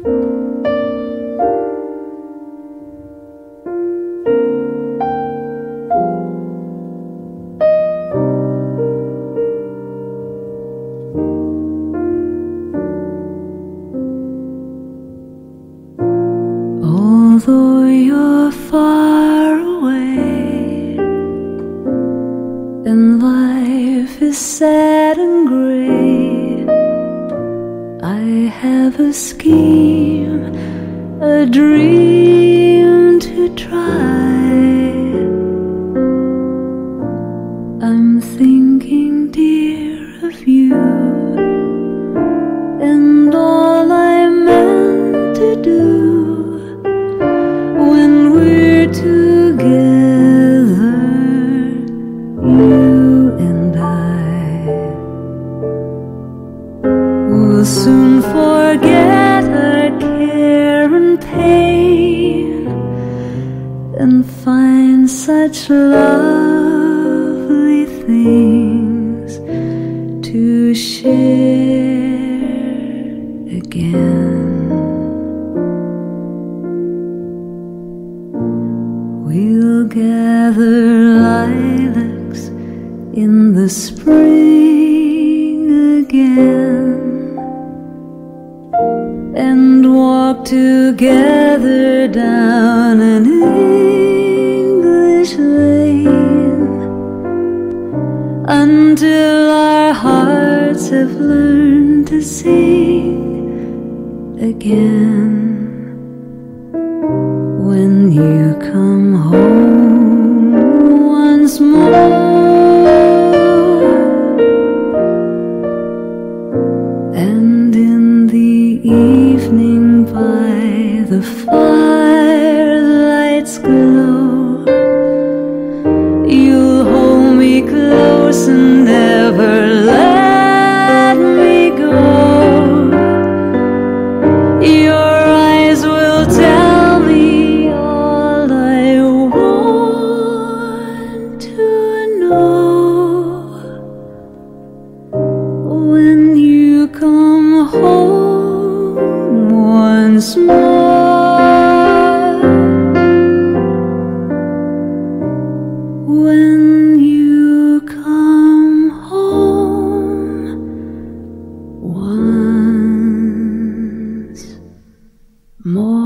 Although you're far away and life is sad and gray, I have a scheme, a dream to try. I'm thinking, dear, of you and all I meant to do when we're together, you and I. We'll soon forget our care and pain and find such lovely things to share again. We'll gather lilacs in the spring again and walk together down an English lane until our hearts have learned to sing again. When you come home once more and in the evening by the firelight's glow, you'll hold me close and never let me go. Your eyes will tell me all I want to know. When you come home once more, when you come home once more.